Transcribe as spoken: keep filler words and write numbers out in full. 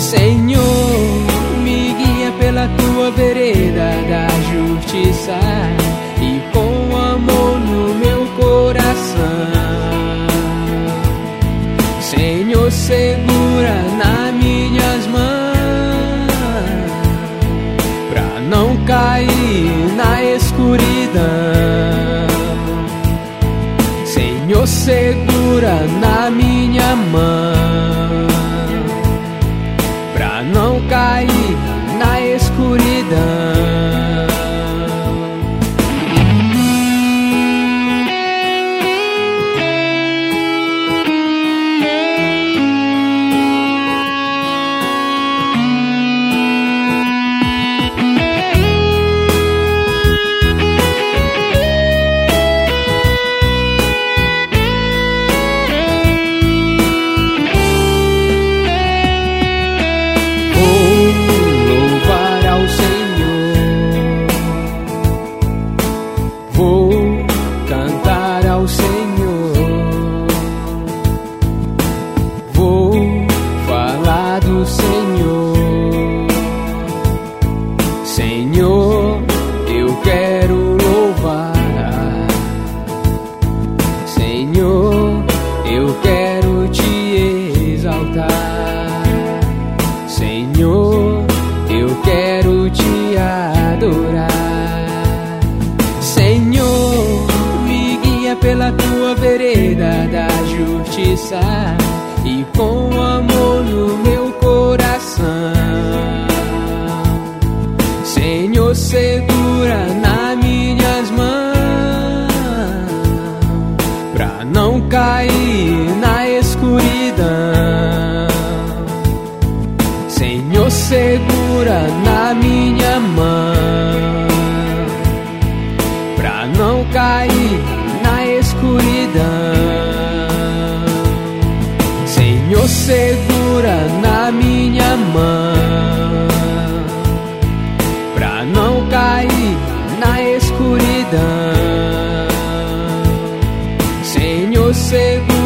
Senhor, me guia pela tua vereda da justiça e com amor no meu coração. Senhor, segura nas minhas mãos pra não cair na escuridão. Senhor, segura na minha mão pra não cair na escuridão. Senhor, eu quero louvar. Senhor, eu quero te exaltar. Senhor, eu quero te adorar. Senhor, me guia pela tua vereda da justiça e com amor no meu coração. Senhor, segura nas minhas mãos pra não cair na escuridão. Senhor, segura na minha mão pra não cair na escuridão. Senhor, segura na minha mão pra não cair na escuridão. Senhor, segura